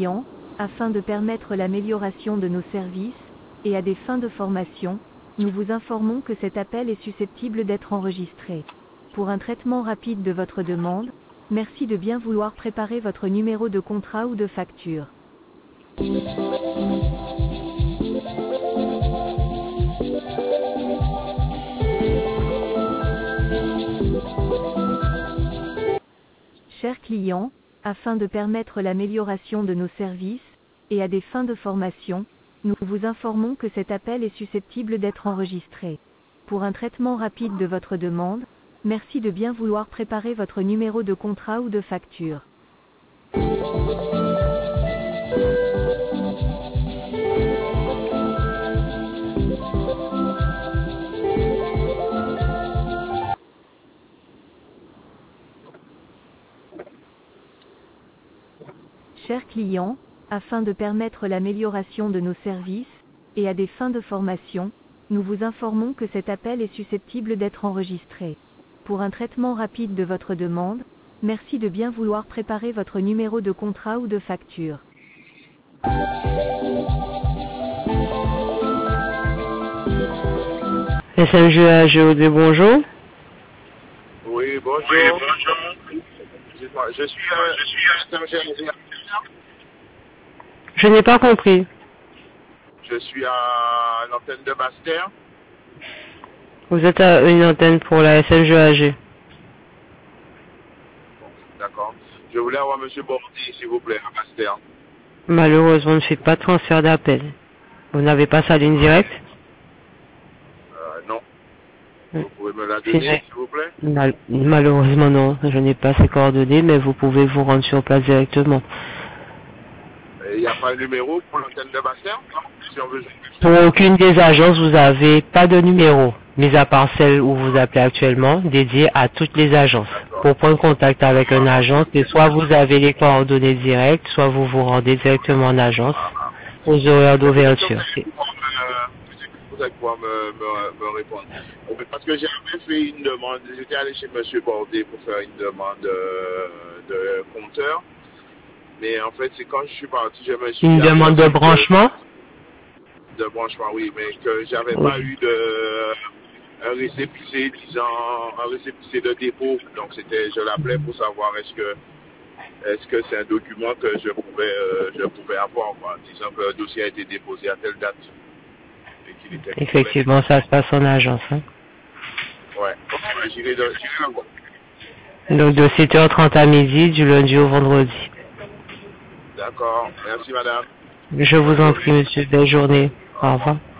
clients, afin de permettre l'amélioration de nos services, et à des fins de formation, nous vous informons que cet appel est susceptible d'être enregistré. Pour un traitement rapide de votre demande, merci de bien vouloir préparer votre numéro de contrat ou de facture. Chers clients, afin de permettre l'amélioration de nos services, et à des fins de formation, nous vous informons que cet appel est susceptible d'être enregistré. Pour un traitement rapide de votre demande, merci de bien vouloir préparer votre numéro de contrat ou de facture. Chers clients, afin de permettre l'amélioration de nos services, et à des fins de formation, nous vous informons que cet appel est susceptible d'être enregistré. Pour un traitement rapide de votre demande, merci de bien vouloir préparer votre numéro de contrat ou de facture. SMGAGOD, bonjour. Oui, bonjour. Oui, bonjour. Je suis SMGAGOD. Je n'ai pas compris. Je suis à l'antenne de Basse-Terre. Vous êtes à une antenne pour la SMGAG. Bon, d'accord. Je voulais avoir M. Bordy, s'il vous plaît, à Basse-Terre. Malheureusement, on ne fait pas de transfert d'appel. Vous n'avez pas sa ligne directe? Non. Vous pouvez me la donner, s'il vous plaît? Malheureusement, non. Je n'ai pas ses coordonnées, mais vous pouvez vous rendre sur place directement. Il n'y a pas de numéro pour l'antenne de Basse-Terre? Non, si on veut... Pour aucune des agences, vous n'avez pas de numéro, mis à part celle où vous appelez actuellement, dédiée à toutes les agences. Pour prendre contact avec une agence, et soit vous avez les coordonnées directes, soit vous vous rendez directement en agence aux horaires d'ouverture. Vous allez pouvoir me répondre. Parce que j'avais fait une demande, j'étais allé chez M. Bordet pour faire une demande de compteur. Mais en fait, c'est quand je suis parti, je me suis... Une demande de branchement? De branchement, oui, mais que j'avais pas eu un récépissé, disant, un récépissé de dépôt. Donc je l'appelais pour savoir est-ce que c'est un document que je pouvais avoir, quoi, disant que le dossier a été déposé à telle date. Et qu'il était complet. Effectivement, ça se passe en agence. Hein. Ouais, j'irai là. Donc de 7h30 à midi, du lundi au vendredi. D'accord, merci madame. Je vous en prie, monsieur. Belle journée. Au revoir.